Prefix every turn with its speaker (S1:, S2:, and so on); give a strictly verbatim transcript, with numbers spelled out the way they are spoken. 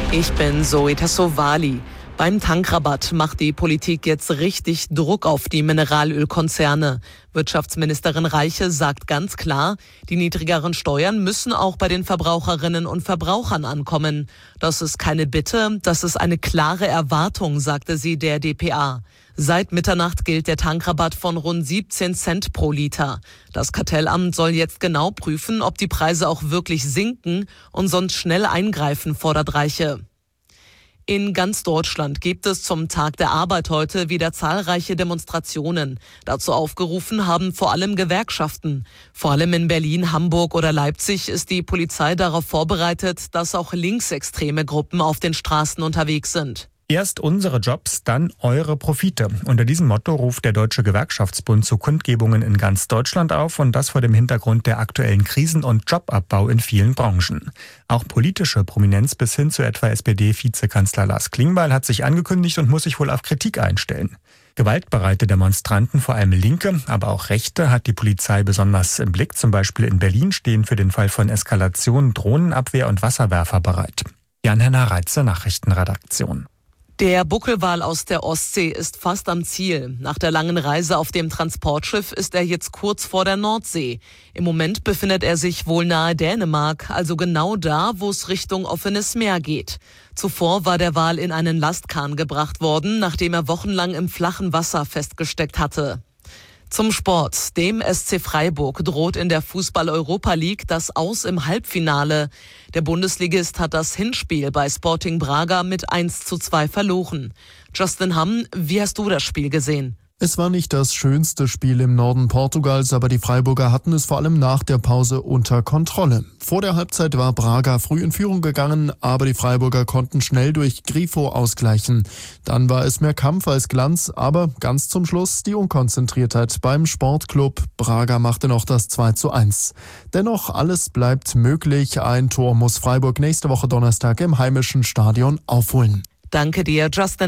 S1: Ich bin Zoe Tassovali. Beim Tankrabatt macht die Politik jetzt richtig Druck auf die Mineralölkonzerne. Wirtschaftsministerin Reiche sagt ganz klar, die niedrigeren Steuern müssen auch bei den Verbraucherinnen und Verbrauchern ankommen. Das ist keine Bitte, das ist eine klare Erwartung, sagte sie der d p a. Seit Mitternacht gilt der Tankrabatt von rund siebzehn Cent pro Liter. Das Kartellamt soll jetzt genau prüfen, ob die Preise auch wirklich sinken und sonst schnell eingreifen, fordert Reiche. In ganz Deutschland gibt es zum Tag der Arbeit heute wieder zahlreiche Demonstrationen. Dazu aufgerufen haben vor allem Gewerkschaften. Vor allem in Berlin, Hamburg oder Leipzig ist die Polizei darauf vorbereitet, dass auch linksextreme Gruppen auf den Straßen unterwegs sind.
S2: Erst unsere Jobs, dann eure Profite. Unter diesem Motto ruft der Deutsche Gewerkschaftsbund zu Kundgebungen in ganz Deutschland auf und das vor dem Hintergrund der aktuellen Krisen und Jobabbau in vielen Branchen. Auch politische Prominenz bis hin zu etwa S P D-Vizekanzler Lars Klingbeil hat sich angekündigt und muss sich wohl auf Kritik einstellen. Gewaltbereite Demonstranten, vor allem Linke, aber auch Rechte, hat die Polizei besonders im Blick. Zum Beispiel in Berlin stehen für den Fall von Eskalation Drohnenabwehr und Wasserwerfer bereit. Jan-Henner Reitze, Nachrichtenredaktion.
S1: Der Buckelwal aus der Ostsee ist fast am Ziel. Nach der langen Reise auf dem Transportschiff ist er jetzt kurz vor der Nordsee. Im Moment befindet er sich wohl nahe Dänemark, also genau da, wo es Richtung offenes Meer geht. Zuvor war der Wal in einen Lastkahn gebracht worden, nachdem er wochenlang im flachen Wasser festgesteckt hatte. Zum Sport. Dem S C Freiburg droht in der Fußball-Europa League das Aus im Halbfinale. Der Bundesligist hat das Hinspiel bei Sporting Braga mit eins zu zwei verloren. Justin Hamm, wie hast du das Spiel gesehen?
S3: Es war nicht das schönste Spiel im Norden Portugals, aber die Freiburger hatten es vor allem nach der Pause unter Kontrolle. Vor der Halbzeit war Braga früh in Führung gegangen, aber die Freiburger konnten schnell durch Grifo ausgleichen. Dann war es mehr Kampf als Glanz, aber ganz zum Schluss die Unkonzentriertheit beim Sportclub. Braga machte noch das zwei zu eins. Dennoch, alles bleibt möglich. Ein Tor muss Freiburg nächste Woche Donnerstag im heimischen Stadion aufholen.
S1: Danke dir, Justin.